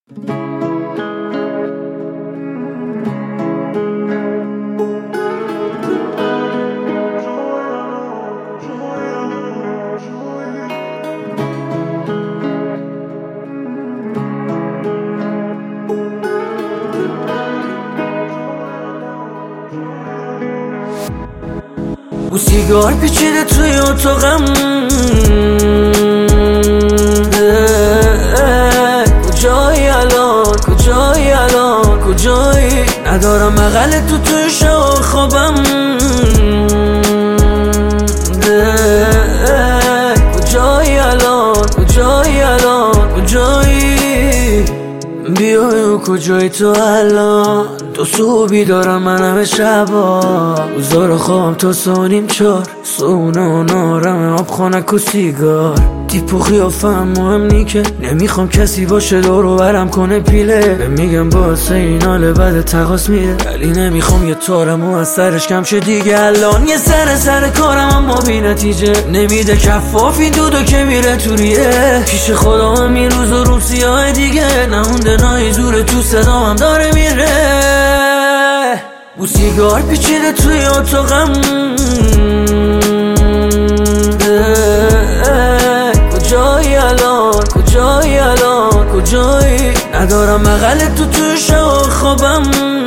او سیگار پیچیده توی اتاقم، کجایی الان، کجایی الان، کجایی؟ ندارم مغل توی شب خوابم، کجایی الان، کجایی الان، کجایی؟ بیای و کجایی تو الان؟ تو صبحی دارم من همه شبا، روزا خوابم تا سانیم 4، سونه و نارم آب خانک و سیگار. تیپ و قیافم مهم نی که نمیخوام کسی باشه دورو برم کنه پیله. میگم باسه این حال بد تقاس میره، ولی نمیخوام یه تارم و از سرش کم شه دیگه. الان یه سر کارم اما بی نتیجه، نمیده کفاف این دودو که میره تو ریه. پیش خودم هم این روز و روم سیاه دیگه، نمونده نای زور تو صدام هم داره میره. او سیگار پیچیده توی اتاقم، کجایی الان، کجایی الان، کجایی؟ ندارم مغل توی شب خوابم،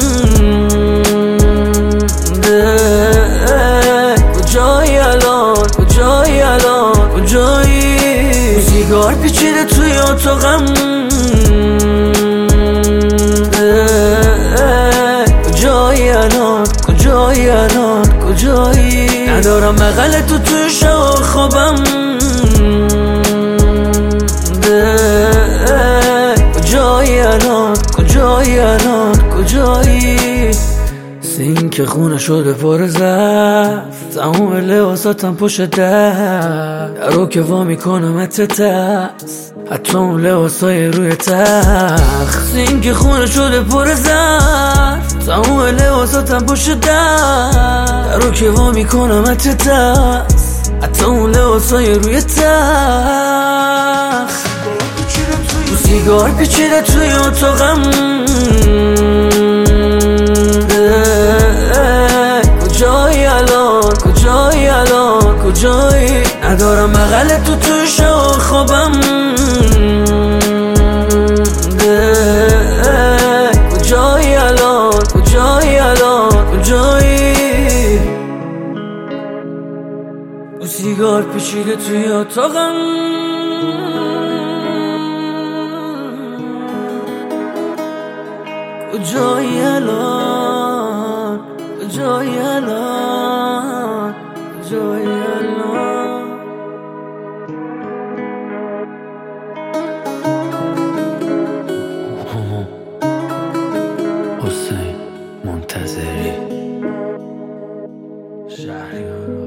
کجایی الان، کجایی الان، کجایی؟ او سیگار پیچیده توی اتاقم، کجایی الان، کجایی الان، کجایی؟ ندارم مغل توی شب خوابم، کجایی الان، کجایی الان، کجایی؟ سینک خونه شده پر ظرف، تموم لباساتم پشت درو که وا میکنم ترس، حتی اون لباسای روی تخت. سینک خونه شده پر ظرف، تموم لباساتم پشت درو که وا میکنم ترس، حتی اون لباسای روی تخت. او سیگار پیچیده توی اتاقم، کجایی الان، کجایی الان، کجایی؟ ندارم مغل توی شب خوابم، کجایی الان، کجایی الان، کجایی؟ او سیگار پیچیده توی اتاقم، کجایی الان، کجایی الان، کجایی الان؟ حسین منتظری، شهریار